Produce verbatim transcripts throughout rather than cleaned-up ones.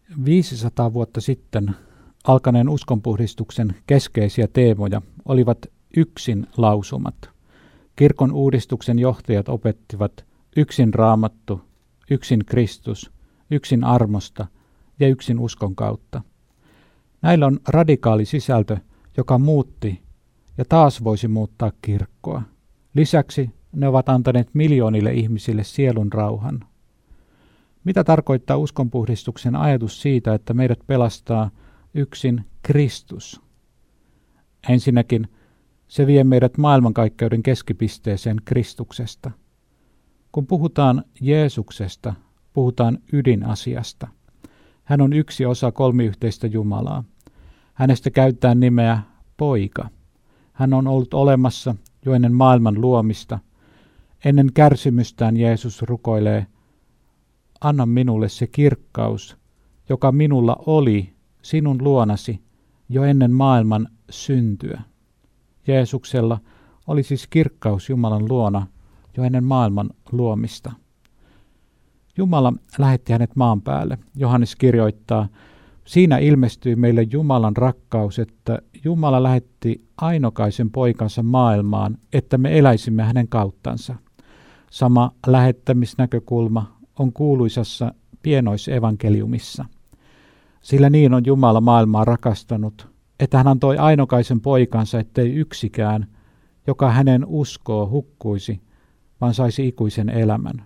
viisisataa vuotta sitten alkaneen uskonpuhdistuksen keskeisiä teemoja olivat yksin lausumat. Kirkon uudistuksen johtajat opettivat yksin Raamattu, yksin Kristus, yksin armosta ja yksin uskon kautta. Näillä on radikaali sisältö, joka muutti ja taas voisi muuttaa kirkkoa. Lisäksi ne ovat antaneet miljoonille ihmisille sielun rauhan. Mitä tarkoittaa uskonpuhdistuksen ajatus siitä, että meidät pelastaa yksin Kristus? Ensinnäkin se vie meidät maailmankaikkeuden keskipisteeseen Kristuksesta. Kun puhutaan Jeesuksesta, puhutaan ydinasiasta. Hän on yksi osa kolmiyhteistä Jumalaa. Hänestä käytetään nimeä Poika. Hän on ollut olemassa jo ennen maailman luomista. Ennen kärsimystään Jeesus rukoilee, anna minulle se kirkkaus, joka minulla oli sinun luonasi jo ennen maailman syntyä. Jeesuksella oli siis kirkkaus Jumalan luona jo ennen maailman luomista. Jumala lähetti hänet maan päälle. Johannes kirjoittaa, siinä ilmestyi meille Jumalan rakkaus, että Jumala lähetti ainokaisen poikansa maailmaan, että me eläisimme hänen kauttansa. Sama lähettämisnäkökulma on kuuluisassa pienoisevankeliumissa. Sillä niin on Jumala maailmaa rakastanut, että hän antoi ainokaisen poikansa, ettei yksikään, joka hänen uskoo, hukkuisi, vaan saisi ikuisen elämän.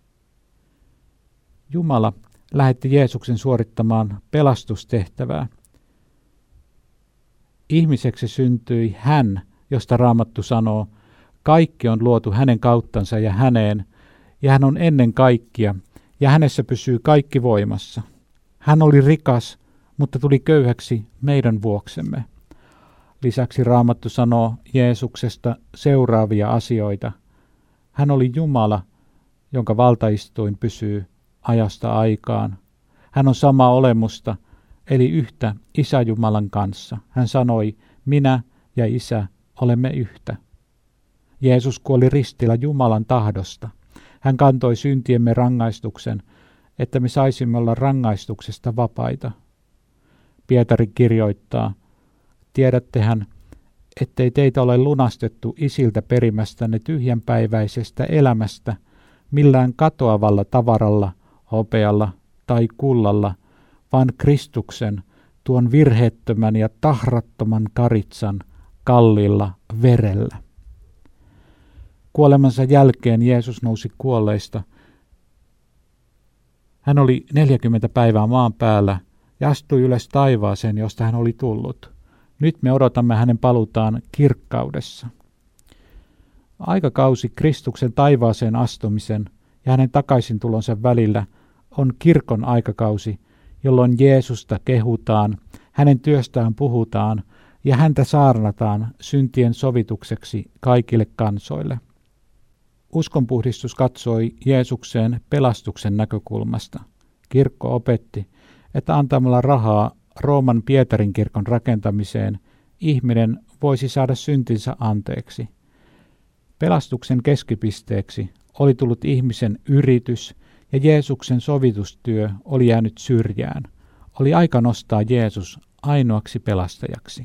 Jumala lähetti Jeesuksen suorittamaan pelastustehtävää. Ihmiseksi syntyi hän, josta Raamattu sanoo, kaikki on luotu hänen kauttansa ja häneen, ja hän on ennen kaikkia, ja hänessä pysyy kaikki voimassa. Hän oli rikas, mutta tuli köyhäksi meidän vuoksemme. Lisäksi Raamattu sanoo Jeesuksesta seuraavia asioita. Hän oli Jumala, jonka valtaistuin pysyy ajasta aikaan. Hän on samaa olemusta, eli yhtä Isä Jumalan kanssa. Hän sanoi, minä ja Isä olemme yhtä. Jeesus kuoli ristillä Jumalan tahdosta. Hän kantoi syntiemme rangaistuksen, että me saisimme olla rangaistuksesta vapaita. Pietari kirjoittaa, tiedättehän, ettei teitä ole lunastettu isiltä perimästänne tyhjänpäiväisestä elämästä millään katoavalla tavaralla, hopealla tai kullalla, vaan Kristuksen, tuon virheettömän ja tahrattoman karitsan, kalliilla verellä. Kuolemansa jälkeen Jeesus nousi kuolleista. Hän oli neljäkymmentä päivää maan päällä ja astui ylös taivaaseen, josta hän oli tullut. Nyt me odotamme hänen paluutaan kirkkaudessa. Aikakausi Kristuksen taivaaseen astumisen ja hänen takaisintulonsa välillä on kirkon aikakausi, jolloin Jeesusta kehutaan, hänen työstään puhutaan ja häntä saarnataan syntien sovitukseksi kaikille kansoille. Uskonpuhdistus katsoi Jeesukseen pelastuksen näkökulmasta. Kirkko opetti, että antamalla rahaa Rooman Pietarin kirkon rakentamiseen ihminen voisi saada syntinsä anteeksi. Pelastuksen keskipisteeksi oli tullut ihmisen yritys ja Jeesuksen sovitustyö oli jäänyt syrjään. Oli aika nostaa Jeesus ainoaksi pelastajaksi.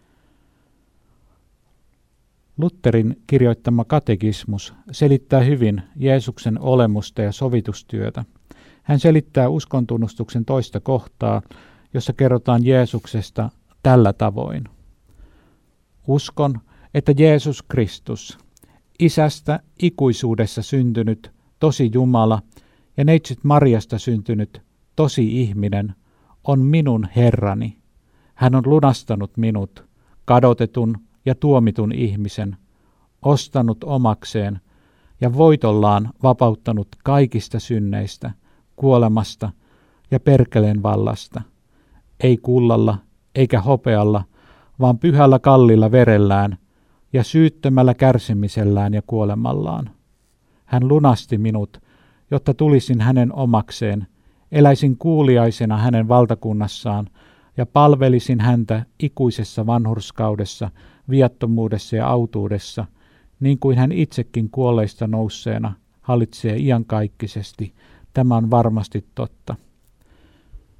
Lutherin kirjoittama katekismus selittää hyvin Jeesuksen olemusta ja sovitustyötä. Hän selittää uskontunnustuksen toista kohtaa, jossa kerrotaan Jeesuksesta tällä tavoin. Uskon, että Jeesus Kristus, Isästä ikuisuudessa syntynyt tosi Jumala ja neitsyt Mariasta syntynyt tosi ihminen, on minun Herrani. Hän on lunastanut minut, kadotetun ja tuomitun ihmisen, ostanut omakseen ja voitollaan vapauttanut kaikista synneistä, kuolemasta ja perkeleen vallasta. Ei kullalla eikä hopealla, vaan pyhällä kallilla verellään ja syyttömällä kärsimisellään ja kuolemallaan. Hän lunasti minut, jotta tulisin hänen omakseen, eläisin kuuliaisena hänen valtakunnassaan ja palvelisin häntä ikuisessa vanhurskaudessa, viattomuudessa ja autuudessa, niin kuin hän itsekin kuolleista nousseena hallitsee iankaikkisesti. Tämä on varmasti totta.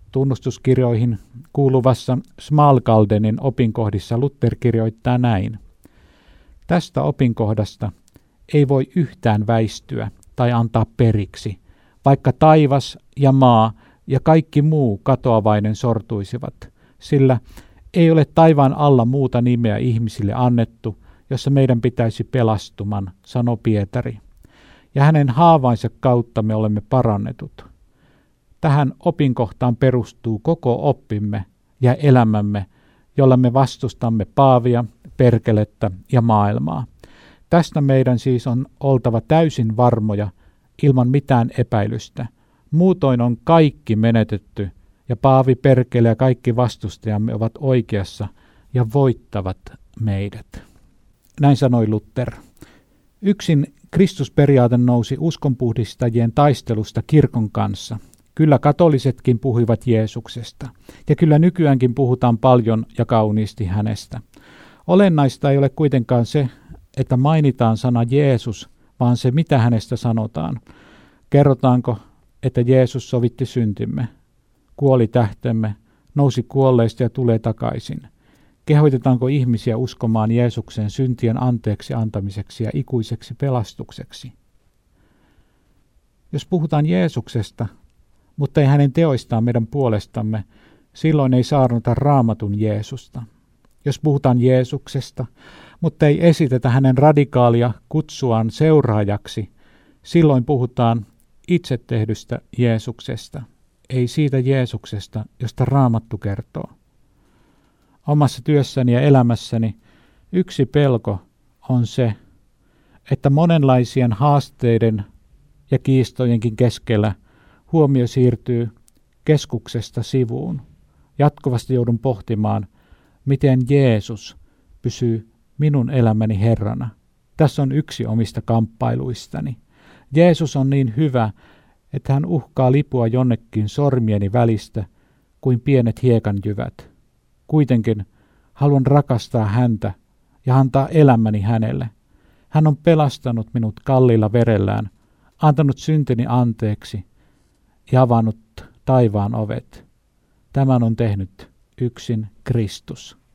Tunnustuskirjoihin kuuluvassa Smalkaldenin opinkohdissa Luther kirjoittaa näin. Tästä opinkohdasta ei voi yhtään väistyä tai antaa periksi, vaikka taivas ja maa ja kaikki muu katoavainen sortuisivat, sillä ei ole taivaan alla muuta nimeä ihmisille annettu, jossa meidän pitäisi pelastuman, sanoi Pietari. Ja hänen haavainsa kautta me olemme parannetut. Tähän opinkohtaan perustuu koko oppimme ja elämämme, jolla me vastustamme Paavia, perkelettä ja maailmaa. Tästä meidän siis on oltava täysin varmoja ilman mitään epäilystä. Muutoin on kaikki menetetty ja Paavi, perkele ja kaikki vastustajamme ovat oikeassa ja voittavat meidät. Näin sanoi Luther. Yksin Kristusperiaate nousi uskonpuhdistajien taistelusta kirkon kanssa. Kyllä katolisetkin puhuivat Jeesuksesta, ja kyllä nykyäänkin puhutaan paljon ja kauniisti hänestä. Olennaista ei ole kuitenkaan se, että mainitaan sana Jeesus, vaan se, mitä hänestä sanotaan. Kerrotaanko, että Jeesus sovitti syntimme, kuoli tähtemme, nousi kuolleista ja tulee takaisin? Kehoitetaanko ihmisiä uskomaan Jeesuksen syntien anteeksi antamiseksi ja ikuiseksi pelastukseksi? Jos puhutaan Jeesuksesta, mutta ei hänen teoistaan meidän puolestamme, silloin ei saarnata Raamatun Jeesusta. Jos puhutaan Jeesuksesta, mutta ei esitetä hänen radikaalia kutsuaan seuraajaksi, silloin puhutaan itse tehdystä Jeesuksesta, ei siitä Jeesuksesta, josta Raamattu kertoo. Omassa työssäni ja elämässäni yksi pelko on se, että monenlaisien haasteiden ja kiistojenkin keskellä huomio siirtyy keskuksesta sivuun. Jatkuvasti joudun pohtimaan, miten Jeesus pysyy minun elämäni Herrana. Tässä on yksi omista kamppailuistani. Jeesus on niin hyvä, että hän uhkaa lipua jonnekin sormieni välistä kuin pienet hiekanjyvät. Kuitenkin haluan rakastaa häntä ja antaa elämäni hänelle. Hän on pelastanut minut kalliilla verellään, antanut syntini anteeksi ja avannut taivaan ovet. Tämän on tehnyt yksin Kristus.